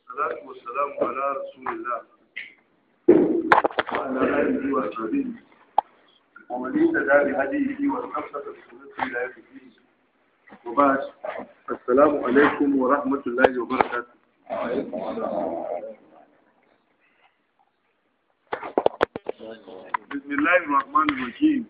والصلاة والسلام على رسول الله وعلى آله وصحبه ومن اهتدى بهديه واستمسك بسنته إلى يوم الدين. وبعد، السلام عليكم ورحمة الله وبركاته. بسم الله الرحمن الرحيم.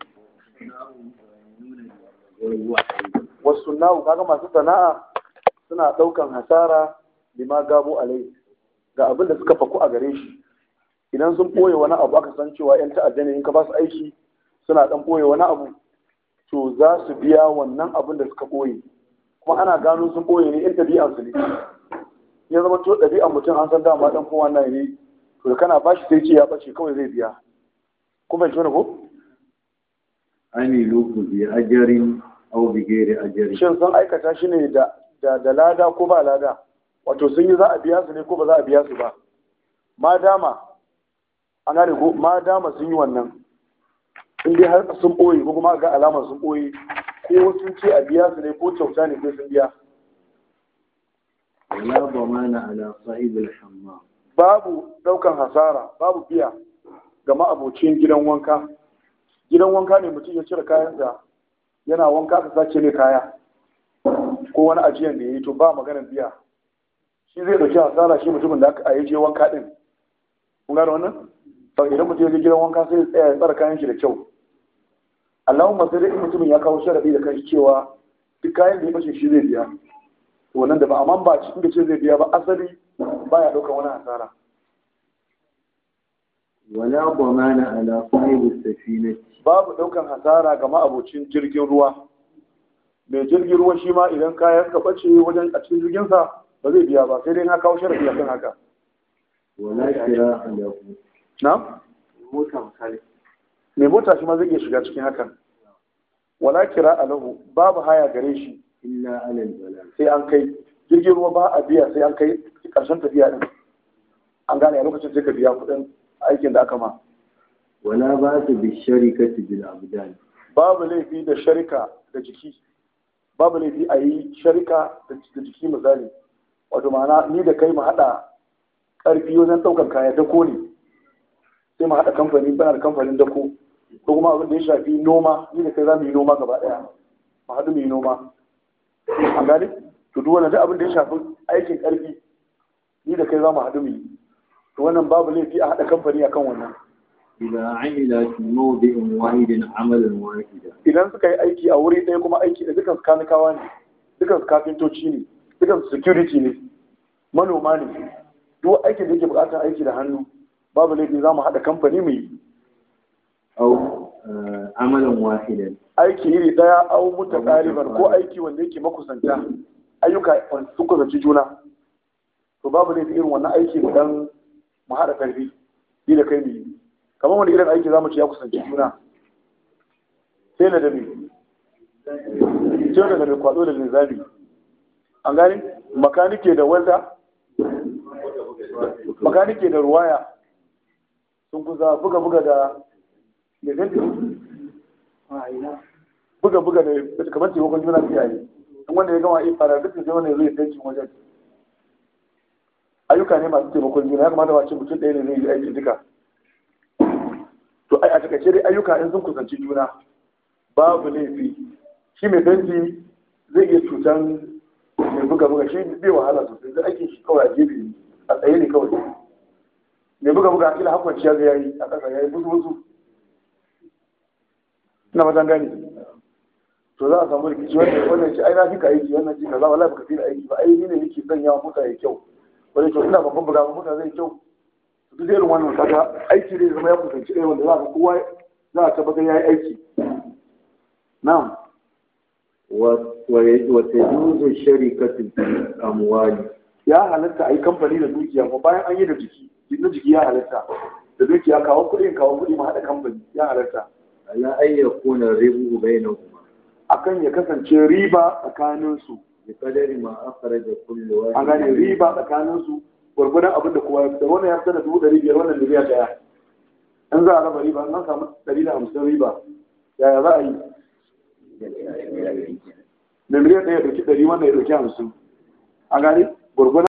wasu na'u kaga masu sana'a suna daukan hasara lima gabo alai ga abin da suka faku a gare shi. Idan sun boye wani abu aka san cewa yan ta'adda ne, in ka ba su aiki suna dan boye wani abu, to za su biya wannan abin da suka boye. Kuma ana gano sun boye ne in ɗabi'an su ne, ya zama to ɗabi'an mutum an san dama dan kowa na ne, to da kana bashi sai ce ya bace kawai zai biya. Kuma ji wani ko amilu bi ajarin aw bi ghairi ajarin, shin sun aikata shi ne da lada ko ba lada, wato sun yi za a biya su ne ko ba za a biya su ba. Ma dama an gane ko ma dama sun yi wannan, in dai har sun boye ko kuma ga alamar sun boye, ko sun ce a biya su ne ko kyauta ne sai sun biya. wala damana ala sahibul hammam, Babu daukan hasara, babu biya ga ma'abocin gidan wanka. Gidan wanka ne mutum ya cire kayansa yana wanka ka sace ne kaya ko wani ajiyan da ya yi, to ba maganar biya. Shi zai dauki hasara, shi mutumin da aka je wanka din. Kun gane wannan? Sau idan mutum ya je gidan wanka sai ya tsaya ya tsara kayan shi da kyau. Allahumma sai dai mutumin ya kawo sharadi da kai cewa duk kayan da ya bace shi zai biya. To wannan da ba, amma ba cikin da ce zai biya ba, asali baya daukar wani hasara. wala damana ala sahibis safinati, Babu daukan hasara ga ma'abocin jirgin ruwa. Mai jirgin ruwa shi ma idan kayan ka bace wajen a cikin jirginsa ba zai biya ba, sai dai na kawo sharadi akan haka. wala kira alahu, Na? Mota misali. Mai mota shi ma zai iya shiga cikin hakan. Wala kira alahu, babu haya gare shi illa ala albala, sai an kai. Jirgin ruwa ba a biya sai an kai karshen tafiya din. An gane a lokacin sai ka biya kuɗin aikin da aka ma. wala ba'sa bi sharikati bil abdan, Babu laifi da sharika da jiki. Babu laifi a yi sharika da jiki misali. Wato ma'ana ni da kai mu haɗa ƙarfi wajen ɗaukar kaya dako ne. Sai mu haɗa kamfani, bana da kamfanin dako. Ko kuma abin da ya shafi noma, ni da kai za mu yi noma gaba ɗaya. Mu haɗu mu yi noma. An gane? To duk wannan duk abin da ya shafi aikin ƙarfi, ni da kai za mu haɗu mu yi. To wannan babu laifi a haɗa kamfani akan wannan. idza amila fi mawdi'in wahidin amalan wahida, Idan suka yi aiki a wuri ɗaya kuma aiki da dukansu kanikawa ne, dukansu kafintoci ne, dukansu security ne, manoma ne, duk aikin da yake buƙatar aiki da hannu, babu laifi za mu haɗa kamfani mu yi. aw amalan wahidan, Aiki iri ɗaya au mutaqariban, ko aiki wanda yake makusanta, ayyuka wanda sun kusanci juna, to babu laifi irin wannan aiki dan mu haɗa ƙarfi ni da kai mu yi. Kamar wani irin aiki za mu ce ya kusanci juna, sai na da mai sai da mai kwado da linzami. An gani makanike da wanda makanike da ruwaya sun kusa buga da buga da kamar taimakon juna fiye yi. In wanda ya gama yi fara duk sai wanda ya zai fenci wajen. Ayyuka ne masu taimakon juna, ya kamata ba ce mutum ɗaya ne zai yi aiki duka. To a takaice dai ayyuka in sun kusanci juna babu laifi. Shi mai fenti zai iya cutan mai buga shi bai wahala sosai, zai aikin shi kawai a gefe a tsaye ne kawai. Mai buga a kila hakon ciya zai yi a ƙasa ya yi buzu. Ina matan gani. To za a samu rikici wannan shi ai na fi ka aiki, wannan shi kaza wallahi baka fi da aiki ba, ai ni ne nake sanya mota ya kyau. Wani to ina babban buga mota zai kyau. Duk irin wannan kaga aiki ne zama ya kusanci ɗaya wanda za ka kowa za a tabbatar ya yi aiki. Na'am. wa tajuzu sharikatu bil amwali, Ya halatta a yi kamfani da dukiya, ko bayan an yi da jiki, na jiki ya halatta. Da dukiya kawo kuɗi ma haɗa kamfani ya halatta. ala ay yakuna ribu bainahuma, Akan ya kasance riba tsakaninsu. bi qadari ma akhraja kullu wahid, An gane riba tsakaninsu gwargwadon abin da kowa ya fitar. Wannan ya fitar da 500, wannan miliyan ɗaya. In za a raba riba, an samu 150 riba, yaya za a yi? Da miliyan ɗaya ya ɗauki 100, wannan ya ɗauki 50. An gane gwargwadon